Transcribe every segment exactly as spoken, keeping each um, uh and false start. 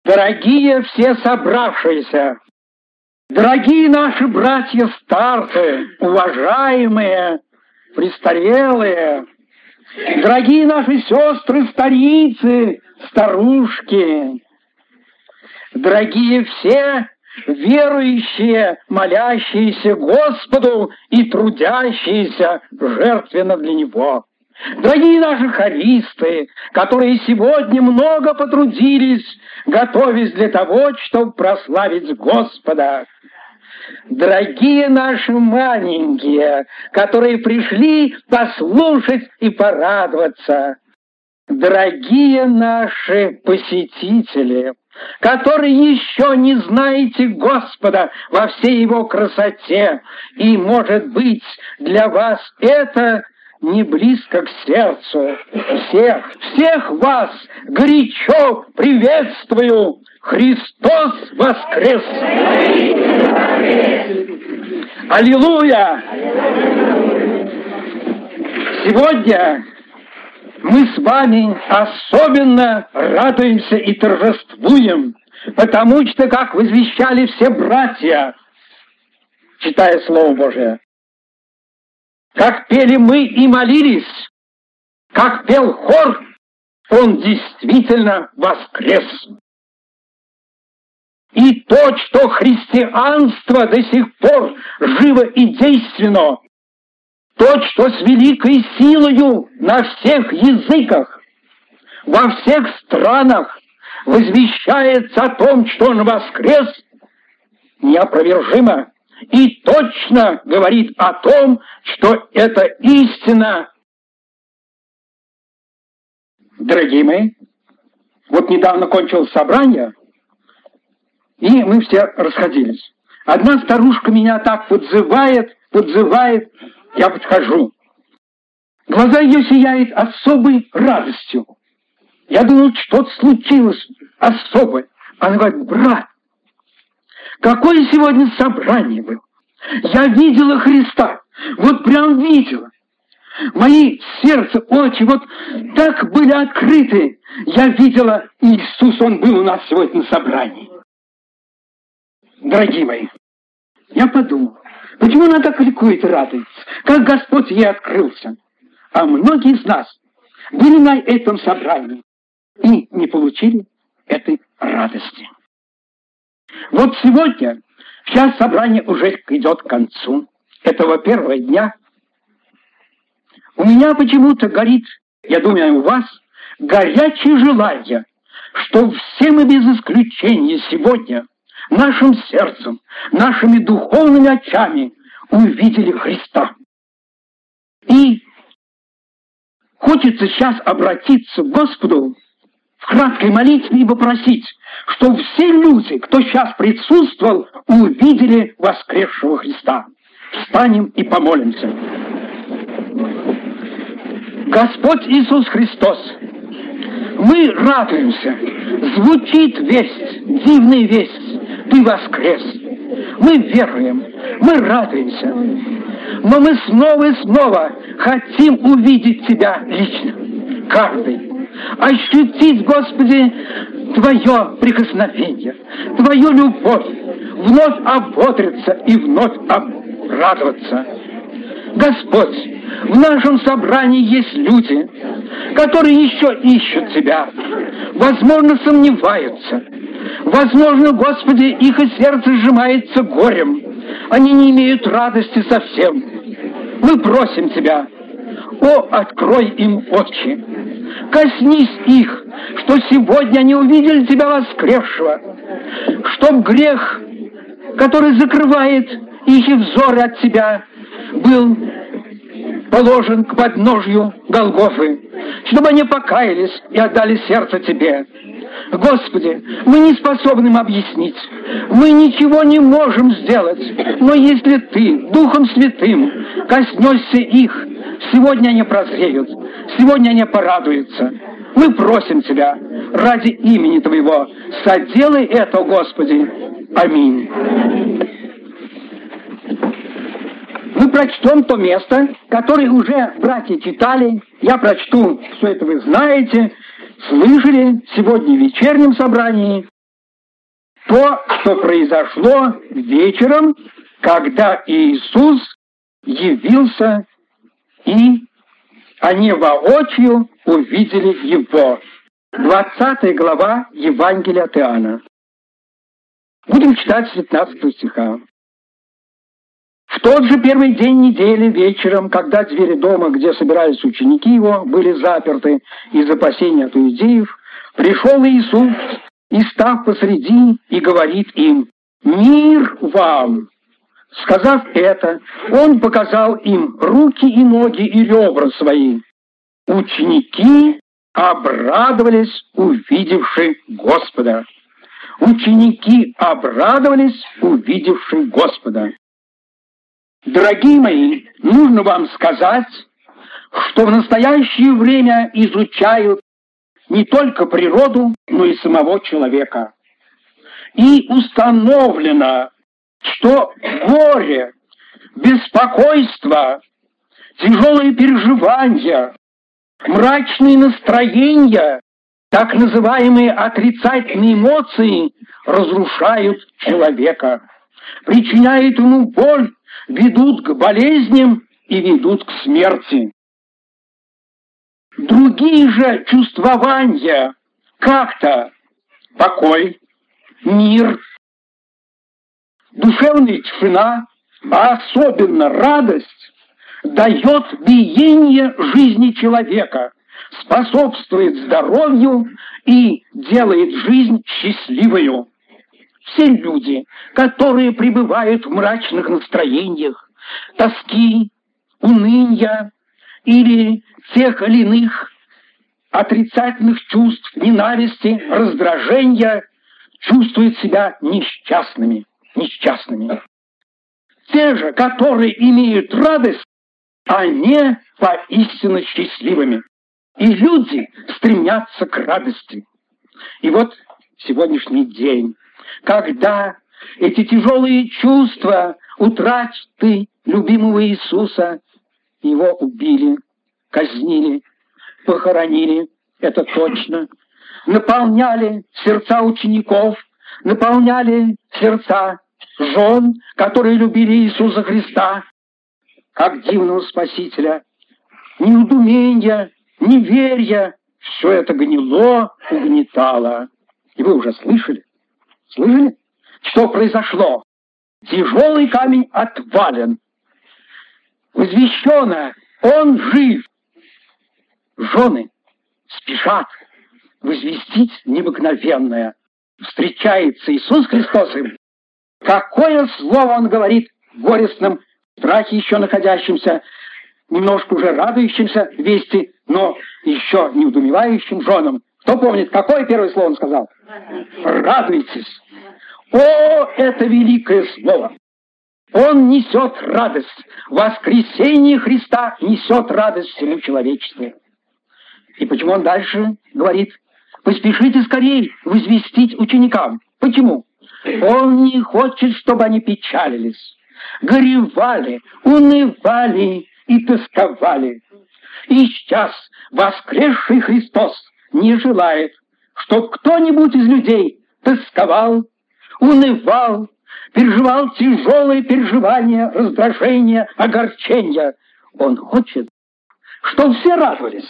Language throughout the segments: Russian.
Дорогие все собравшиеся, дорогие наши братья-старцы, уважаемые, престарелые, дорогие наши сестры-старицы, старушки, дорогие все верующие, молящиеся Господу и трудящиеся жертвенно для Него. Дорогие наши хористы, которые сегодня много потрудились, готовясь для того, чтобы прославить Господа. Дорогие наши маленькие, которые пришли послушать и порадоваться. Дорогие наши посетители, которые еще не знаете Господа во всей Его красоте, и, может быть, для вас это не близко к сердцу. Всех, всех вас горячо приветствую! Христос воскрес! Аллилуйя! Сегодня мы с вами особенно радуемся и торжествуем, потому что, как возвещали все братья, читая Слово Божие, как пели мы и молились, как пел хор, он действительно воскрес. И то, что христианство до сих пор живо и действенно, то, что с великой силою на всех языках, во всех странах возвещается о том, что он воскрес, неопровержимо и точно говорит о том, что это истина. Дорогие мои, вот недавно кончилось собрание, и мы все расходились. Одна старушка меня так подзывает, подзывает, я подхожу. Глаза ее сияют особой радостью. Я думал, что-то случилось особое. Она говорит: брат, какое сегодня собрание было? Я видела Христа, вот прям видела. Мои сердце, очи вот так были открыты. Я видела Иисус, Он был у нас сегодня на собрании. Дорогие мои, я подумал, почему она так ликует и радуется, как Господь ей открылся. А многие из нас были на этом собрании и не получили этой радости. Вот сегодня, сейчас собрание уже идет к концу этого первого дня. У меня почему-то горит, я думаю, у вас, горячее желание, что все мы без исключения сегодня нашим сердцем, нашими духовными очами увидели Христа. И хочется сейчас обратиться к Господу в краткой молитве и попросить, чтобы все люди, кто сейчас присутствовал, увидели воскресшего Христа. Встанем и помолимся. Господь Иисус Христос, мы радуемся. Звучит весть, дивная весть. Ты воскрес. Мы веруем, мы радуемся. Но мы снова и снова хотим увидеть Тебя лично. Каждый. Ощутить, Господи, Твое прикосновение, Твою любовь. Вновь ободриться и вновь обрадоваться. Господь, в нашем собрании есть люди, которые еще ищут Тебя, возможно, сомневаются. Возможно, Господи, их и сердце сжимается горем. Они не имеют радости совсем. Мы просим Тебя: о, открой им очи. Коснись их, что сегодня они увидели Тебя воскресшего, чтоб грех, который закрывает их взоры от Тебя, был положен к подножью Голгофы, чтобы они покаялись и отдали сердце Тебе. Господи, мы не способны им объяснить, мы ничего не можем сделать, но если Ты Духом Святым коснешься их, сегодня они прозреют, сегодня они порадуются. Мы просим Тебя ради имени Твоего, соделай это, Господи. Аминь. Мы прочтем то место, которое уже братья читали. Я прочту, все это вы знаете, слышали сегодня в вечернем собрании. то, что произошло вечером, когда Иисус явился, и они воочию увидели Его. двадцатая глава Евангелия от Иоанна. Будем читать с пятнадцатого стиха. В тот же первый день недели вечером, когда двери дома, где собирались ученики Его, были заперты из опасения от иудеев, пришел Иисус и, став посреди, и говорит им: «Мир вам!» Сказав это, Он показал им руки и ноги и ребра свои. Ученики обрадовались, увидевши Господа. Ученики обрадовались, увидевши Господа. Дорогие мои, нужно вам сказать, что в настоящее время изучают не только природу, но и самого человека. И установлено, что горе, беспокойство, тяжелые переживания, мрачные настроения, так называемые отрицательные эмоции, разрушают человека, причиняют ему боль, ведут к болезням и ведут к смерти. Другие же чувствования, как-то покой, мир, душевная тишина, а особенно радость, дает биение жизни человека, способствует здоровью и делает жизнь счастливою. Все люди, которые пребывают в мрачных настроениях, тоски, уныния или тех или иных отрицательных чувств, ненависти, раздражения, чувствуют себя несчастными, несчастными. Те же, которые имеют радость, они поистине счастливыми. И люди стремятся к радости. И вот сегодняшний день, когда эти тяжелые чувства утраты любимого Иисуса, Его убили, казнили, похоронили, это точно, наполняли сердца учеников, наполняли сердца жен, которые любили Иисуса Христа, как дивного Спасителя. Неудумение, неверие, все это гнило, угнетало. И вы уже слышали? Слышали? Что произошло? Тяжелый камень отвален. Возвещено, он жив. Жены спешат возвестить необыкновенное. Встречается Иисус Христос им. Какое слово Он говорит горестным, в страхе еще находящимся, немножко уже радующимся вести, но еще не удумевающим женам. Кто помнит, какое первое слово Он сказал? Радуйтесь. О, это великое слово! Он несет радость. Воскресение Христа несет радость всему человечеству. И почему Он дальше говорит: поспешите скорее возвестить ученикам. Почему? Он не хочет, чтобы они печалились, горевали, унывали и тосковали. И сейчас воскресший Христос не желает, чтобы кто-нибудь из людей тосковал, унывал, переживал тяжелые переживания, раздражения, огорчения. Он хочет, чтобы все радовались.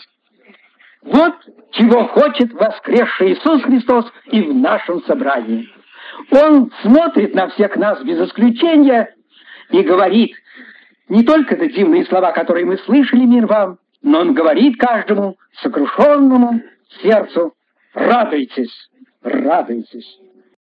Вот чего хочет воскресший Иисус Христос и в нашем собрании. Он смотрит на всех нас без исключения и говорит не только те дивные слова, которые мы слышали, мир вам, но Он говорит каждому сокрушенному сердцу: радуйтесь, радуйтесь.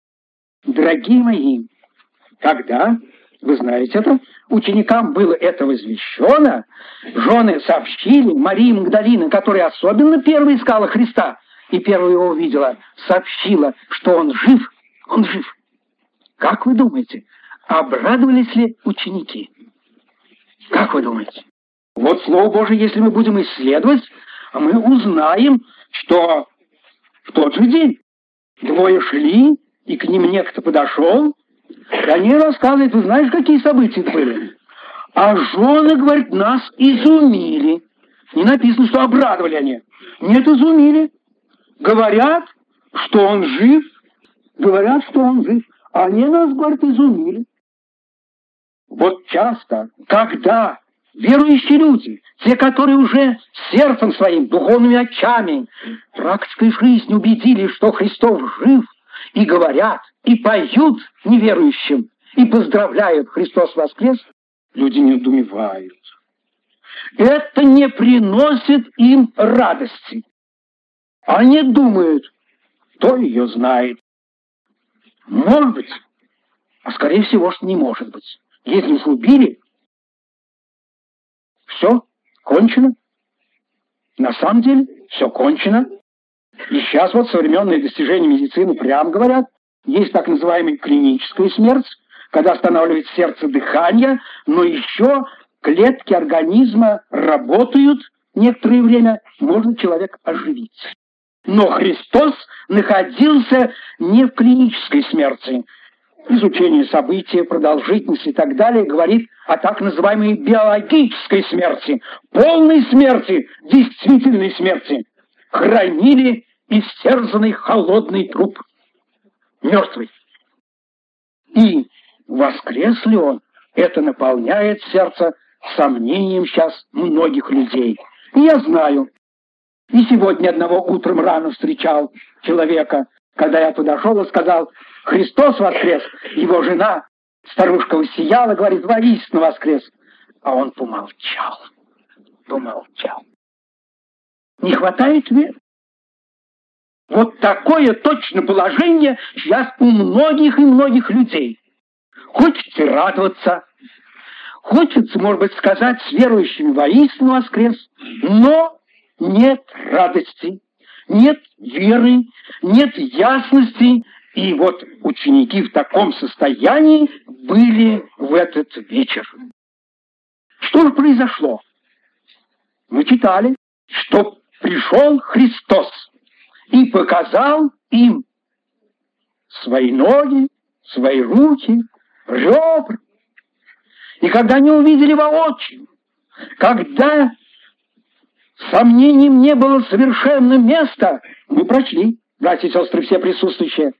Дорогие мои, когда, вы знаете это, ученикам было это возвещено, жены сообщили, Мария Магдалина, которая особенно первой искала Христа и первой Его увидела, сообщила, что Он жив, Он жив. Как вы думаете, обрадовались ли ученики? Как вы думаете? Вот Слово Божие, если мы будем исследовать, мы узнаем, что в тот же день двое шли, и к ним некто подошел, и они рассказывают: вы знаешь, какие события были? А жены, говорят, нас изумили. Не написано, что обрадовали они. Нет, изумили. Говорят, что Он жив. Говорят, что он жив. Они нас, говорят, изумили. Вот часто, когда верующие люди, те, которые уже сердцем своим, духовными очами, практикой жизни убедились, что Христос жив, и говорят, и поют неверующим, и поздравляют «Христос воскрес», люди недоумевают. Это не приносит им радости. Они думают, кто ее знает. Может быть, а скорее всего, что не может быть. Если уж убили, все кончено. На самом деле, все кончено. И сейчас вот современные достижения медицины прямо говорят, есть так называемая клиническая смерть, когда останавливается сердце, дыхание, но еще клетки организма работают некоторое время, можно человек оживить. Но Христос находился не в клинической смерти. Изучение событий, продолжительность и так далее говорит о так называемой биологической смерти, полной смерти, действительной смерти. Хранили истерзанный холодный труп, мертвый. И воскрес ли он, это наполняет сердце сомнением сейчас многих людей. И я знаю, и сегодня одного утром рано встречал человека, когда я туда шел и сказал, Христос воскрес, его жена, старушка усияла, говорит, воистину воскрес. А он помолчал, помолчал. Не хватает веры. Вот такое точно положение сейчас у многих и многих людей. Хочется радоваться, хочется, может быть, сказать с верующими воистину воскрес, но нет радости, нет веры, нет ясности. И вот ученики в таком состоянии были в этот вечер. Что же произошло? Мы читали, что пришел Христос и показал им свои ноги, свои руки, ребра. И когда они увидели воочию, когда сомнениям не было совершенно места, мы прочли, братья и сестры, все присутствующие.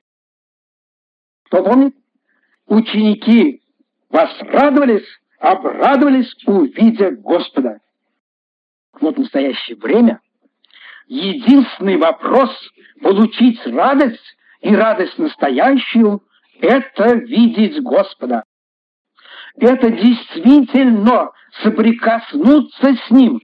Кто помнит? Ученики возрадовались, обрадовались, увидя Господа. Вот в настоящее время единственный вопрос получить радость и радость настоящую — это видеть Господа. Это действительно соприкоснуться с Ним.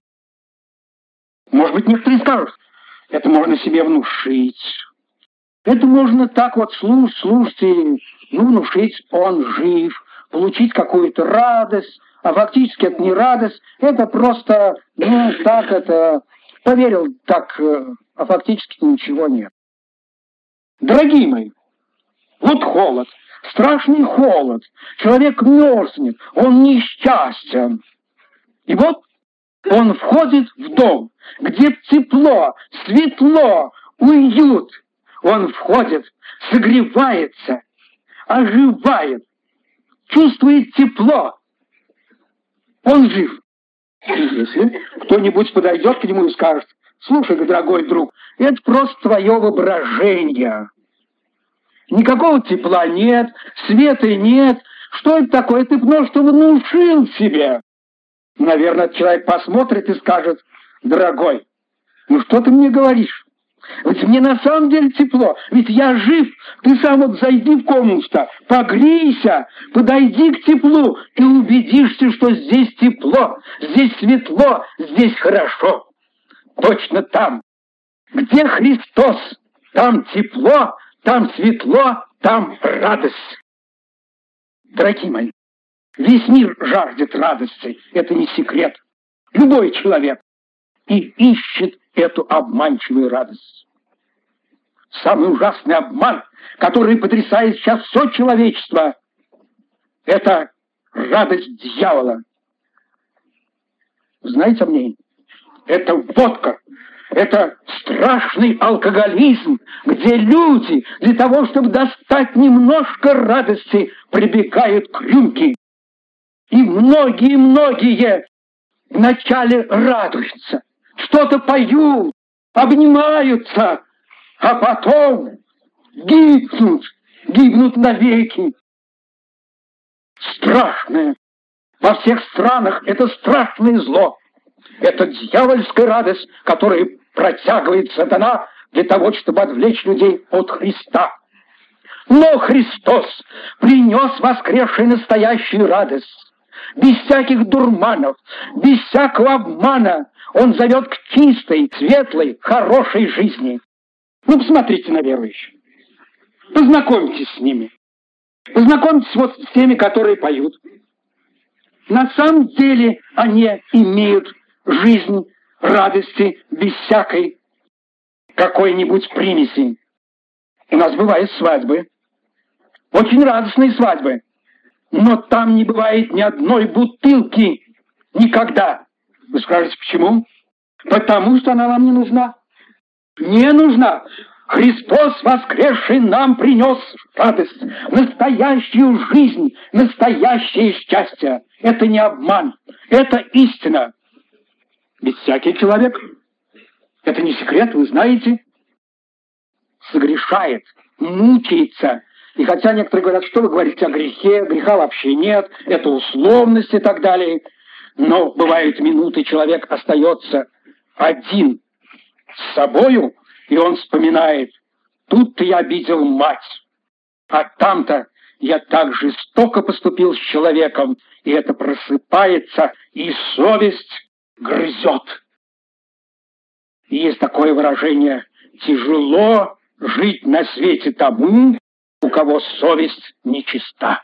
Может быть, некоторые скажут, это можно себе внушить. Это можно так вот слушать, слушать и ну, внушить, он жив, получить какую-то радость, а фактически это не радость, это просто, ну, так это, поверил так, а фактически ничего нет. Дорогие мои, вот холод, страшный холод, человек мерзнет, он несчастен. И вот он входит в дом, где тепло, светло, уют. Он входит, согревается, оживает, чувствует тепло. Он жив. И если кто-нибудь подойдет к нему и скажет, слушай, дорогой друг, это просто твое воображение. Никакого тепла нет, света нет. Что это такое? Ты просто внушил себе. Наверное, человек посмотрит и скажет, дорогой, ну что ты мне говоришь? Ведь мне на самом деле тепло, ведь я жив. Ты сам вот зайди в комнату, погрейся, подойди к теплу, и убедишься, что здесь тепло, здесь светло, здесь хорошо. Точно там, где Христос, там тепло, там светло, там радость. Дорогие мои, весь мир жаждет радости, это не секрет. Любой человек и ищет эту обманчивую радость. Самый ужасный обман, который потрясает сейчас все человечество, это радость дьявола. Знаете о мне? Это водка, это страшный алкоголизм, где люди для того, чтобы достать немножко радости, прибегают к рюмке. И многие-многие вначале радуются, что-то поют, обнимаются, а потом гибнут гибнут навеки. Страшное. Во всех странах это страшное зло. Это дьявольская радость, которую протягивает сатана для того, чтобы отвлечь людей от Христа. Но Христос принес воскресшую настоящую радость. Без всяких дурманов, без всякого обмана Он зовет к чистой, светлой, хорошей жизни. Ну, посмотрите на верующих. Познакомьтесь с ними. Познакомьтесь вот с теми, которые поют. На самом деле они имеют жизнь радости без всякой какой-нибудь примеси. У нас бывают свадьбы, очень радостные свадьбы, но там не бывает ни одной бутылки никогда. Вы скажете, почему? Потому что она вам не нужна. Не нужна. Христос воскресший нам принес радость, настоящую жизнь, настоящее счастье. Это не обман, это истина. Ведь всякий человек, это не секрет, вы знаете, согрешает, мучается. И хотя некоторые говорят, что вы говорите о грехе, греха вообще нет, это условность и так далее. Но бывают минуты, человек остается один с собою, и он вспоминает, тут-то я обидел мать, а там-то я так жестоко поступил с человеком, и это просыпается, и совесть грызет. И есть такое выражение: тяжело жить на свете тому, у кого совесть нечиста.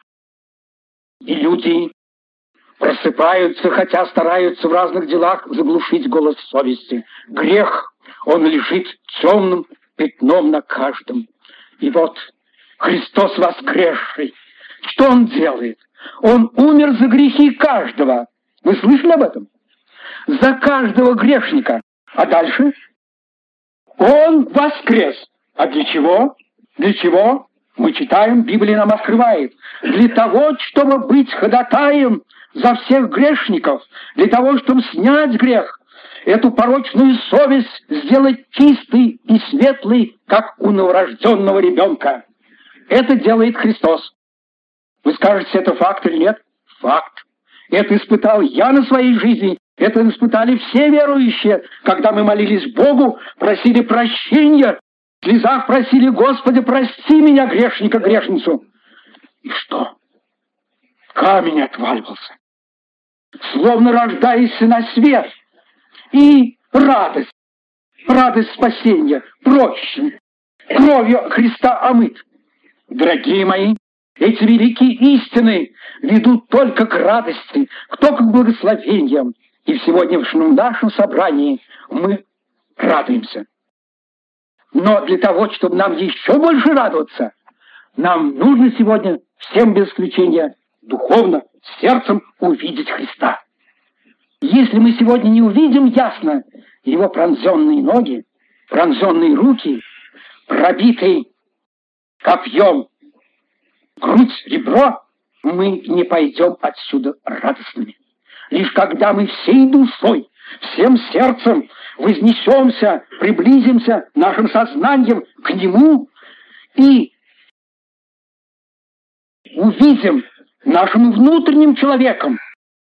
И люди просыпаются, хотя стараются в разных делах заглушить голос совести. Грех, он лежит темным пятном на каждом. И вот Христос воскресший, что Он делает? Он умер за грехи каждого. Вы слышали об этом? За каждого грешника. А дальше? Он воскрес. А для чего? Для чего? Мы читаем, Библия нам открывает. Для того, чтобы быть ходатаем за всех грешников, для того, чтобы снять грех, эту порочную совесть сделать чистой и светлой, как у новорожденного ребенка. Это делает Христос. Вы скажете, это факт или нет? Факт. Это испытал я на своей жизни, это испытали все верующие, когда мы молились Богу, просили прощения, в слезах просили: Господи, прости меня, грешника, грешницу. И что? Камень отваливался, словно рождаясь на свет. И радость, радость спасения, прощен, кровью Христа омыт. Дорогие мои, эти великие истины ведут только к радости, к только к благословениям. И в сегодняшнем нашем собрании мы радуемся. Но для того, чтобы нам еще больше радоваться, нам нужно сегодня, всем без исключения, духовно, сердцем увидеть Христа. Если мы сегодня не увидим ясно Его пронзенные ноги, пронзенные руки, пробитые копьем грудь, ребро, мы не пойдем отсюда радостными. Лишь когда мы всей душой, всем сердцем вознесемся, приблизимся нашим сознанием к Нему и увидим нашим внутренним человеком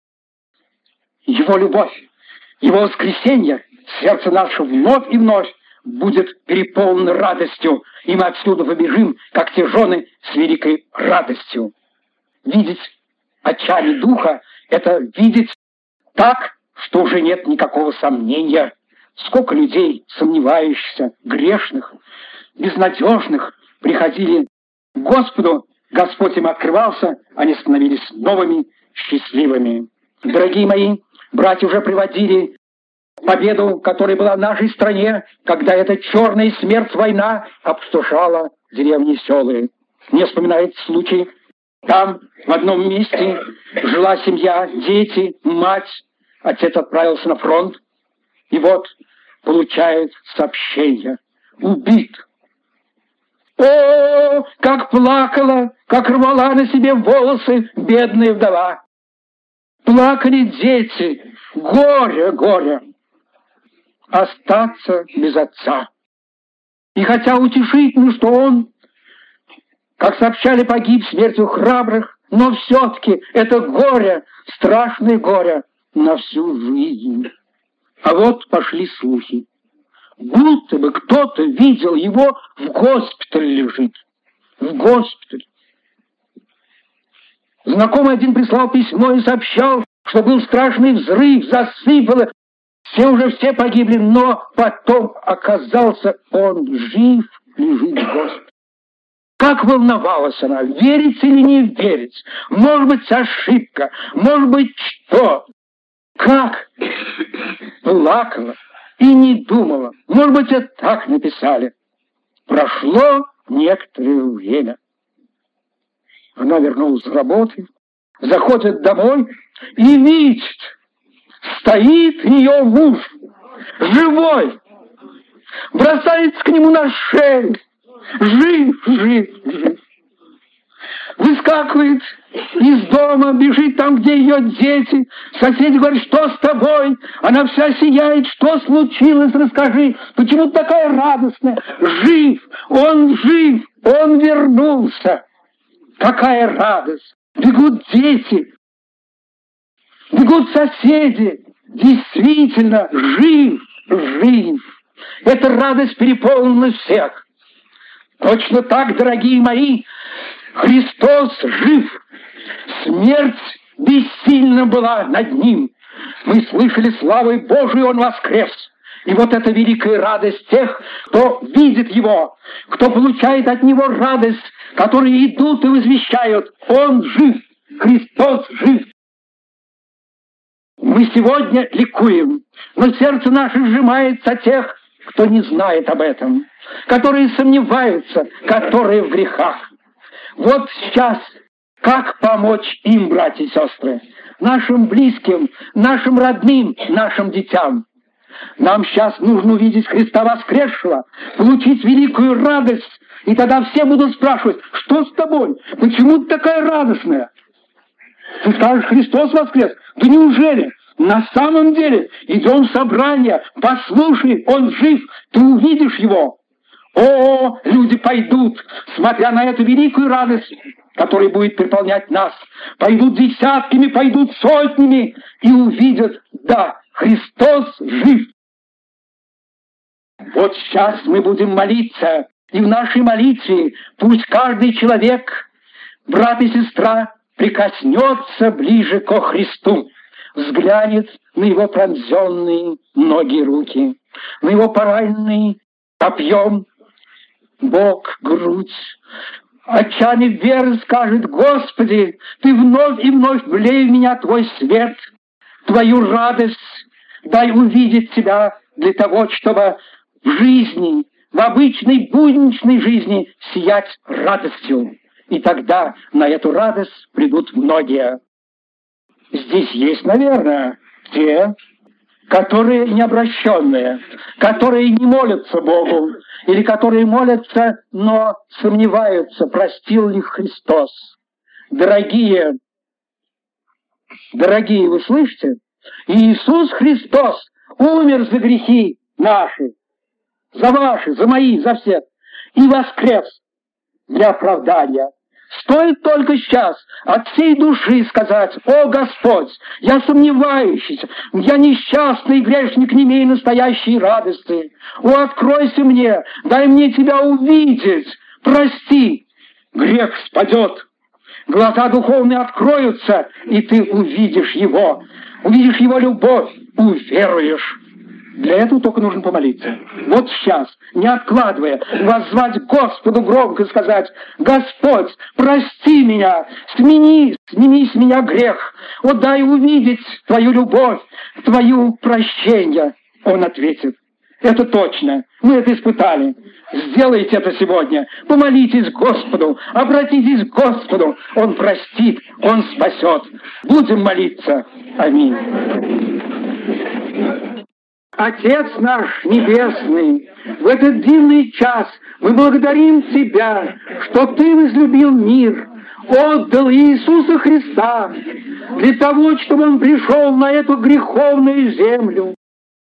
Его любовь, Его воскресенье, сердце наше вновь и вновь будет переполнено радостью, и мы отсюда побежим, как те жены, с великой радостью. Видеть очами духа — это видеть так, что уже нет никакого сомнения. Сколько людей, сомневающихся, грешных, безнадежных, приходили к Господу, Господь им открывался, они становились новыми, счастливыми. Дорогие мои, братья уже приводили победу, которая была в нашей стране, когда эта черная смерть, война опустошала деревни и селы. Мне вспоминается случай. Там, в одном месте, жила семья, дети, мать. Отец отправился на фронт. И вот получает сообщение: убит. О, как плакала, как рвала на себе волосы бедная вдова. Плакали дети. Горе, горе. Остаться без отца. И хотя утешительно, что он как сообщали, погиб смертью храбрых, но все-таки это горе, страшное горе на всю жизнь. А вот пошли слухи. Будто бы кто-то видел его в госпитале лежит. В госпитале. Знакомый один прислал письмо и сообщал, что был страшный взрыв, засыпало, все уже все погибли, но потом оказался он жив, лежит в госпитале. Как волновалась она, верить или не верить, может быть, ошибка, может быть, что, как плакала и не думала, может быть, это так написали. Прошло некоторое время. Она вернулась с работы, заходит домой и видит, стоит ее муж, живой, бросается к нему на шею, жив, жив, жив. Выскакивает из дома, бежит там, где ее дети. Соседи говорят, что с тобой? Она вся сияет, что случилось, расскажи. Почему ты такая радостная? Жив, он жив, он вернулся. Какая радость! Бегут дети, бегут соседи. Действительно, жив, жив. Эта радость переполнила всех. Точно так, дорогие мои, Христос жив. Смерть бессильна была над ним. Мы слышали славой Божией, он воскрес. И вот эта великая радость тех, кто видит его, кто получает от него радость, которые идут и возвещают: он жив, Христос жив. Мы сегодня ликуем, но сердце наше сжимается от тех, кто не знает об этом, которые сомневаются, которые в грехах. Вот сейчас как помочь им, братья и сестры, нашим близким, нашим родным, нашим детям? Нам сейчас нужно увидеть Христа воскресшего, получить великую радость, и тогда все будут спрашивать: что с тобой? Почему ты такая радостная? Ты скажешь: Христос воскрес. Да неужели? На самом деле, идем в собрание, послушай, он жив, ты увидишь его. О, люди пойдут, смотря на эту великую радость, которая будет переполнять нас. Пойдут десятками, пойдут сотнями и увидят: да, Христос жив. Вот сейчас мы будем молиться, и в нашей молитве пусть каждый человек, брат и сестра, прикоснется ближе ко Христу, взглянет на его пронзенные ноги и руки, на его пораненный копьем бок, грудь. Отчаянный веры скажет: Господи, Ты вновь и вновь влей в меня Твой свет, Твою радость, дай увидеть Тебя для того, чтобы в жизни, в обычной будничной жизни сиять радостью. И тогда на эту радость придут многие. Здесь есть, наверное, те, которые необращенные, которые не молятся Богу, или которые молятся, но сомневаются, простил ли Христос. Дорогие, дорогие, вы слышите? Иисус Христос умер за грехи наши, за ваши, за мои, за всех, и воскрес для оправдания. Стоит только сейчас от всей души сказать: «О Господь, я сомневающийся, я несчастный грешник, не имею настоящей радости. О, откройся мне, дай мне Тебя увидеть, прости». Грех спадет, глаза духовные откроются, и ты увидишь Его, увидишь Его любовь, уверуешь. Для этого только нужно помолиться. Вот сейчас, не откладывая, воззвать Господу громко и сказать: «Господь, прости меня, смени, сними с меня грех, вот дай увидеть Твою любовь, Твою прощение». Он ответит: «Это точно, мы это испытали. Сделайте это сегодня, помолитесь Господу, обратитесь к Господу, Он простит, Он спасет». Будем молиться. Аминь. Отец наш Небесный, в этот дивный час мы благодарим Тебя, что Ты возлюбил мир, отдал Иисуса Христа для того, чтобы Он пришел на эту греховную землю,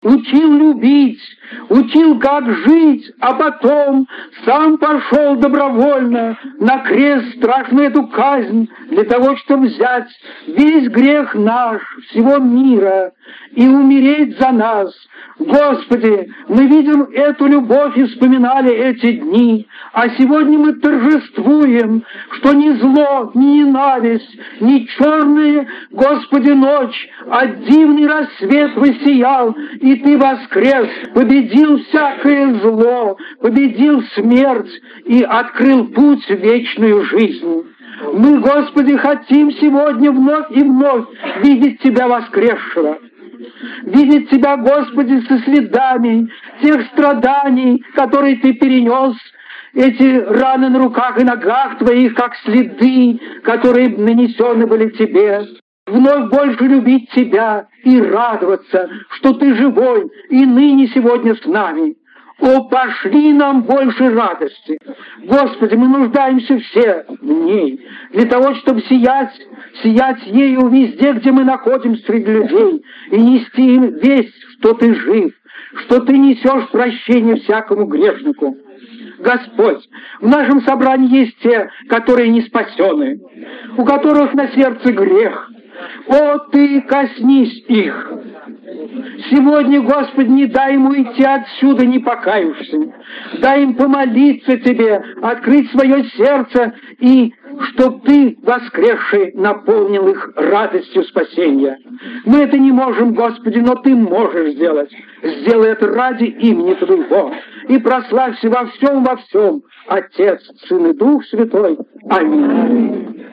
учил любить, учил, как жить, а потом сам пошел добровольно на крест, страшную эту казнь, для того, чтобы взять весь грех наш, всего мира, и умереть за нас. Господи, мы видим эту любовь и вспоминали эти дни, а сегодня мы торжествуем, что ни зло, ни ненависть, ни черная, Господи, ночь, а дивный рассвет воссиял, и Ты воскрес, победил всякое зло, победил смерть и открыл путь в вечную жизнь. Мы, Господи, хотим сегодня вновь и вновь видеть Тебя воскресшего. Видеть Тебя, Господи, со следами тех страданий, которые Ты перенес, эти раны на руках и ногах Твоих, как следы, которые нанесены были Тебе. Вновь больше любить Тебя и радоваться, что Ты живой и ныне сегодня с нами. О, пошли нам больше радости! Господи, мы нуждаемся все в ней, для того, чтобы сиять, сиять ею везде, где мы находимся среди людей, и нести им весть, что Ты жив, что Ты несешь прощение всякому грешнику. Господь, в нашем собрании есть те, которые не спасены, у которых на сердце грех. О, Ты коснись их! Сегодня, Господи, не дай ему идти отсюда, не покаявшись. Дай им помолиться Тебе, открыть свое сердце, и чтоб Ты, воскресший, наполнил их радостью спасения. Мы это не можем, Господи, но Ты можешь сделать. Сделай это ради имени Твоего. И прославься во всем, во всем, Отец, Сын и Дух Святой. Аминь.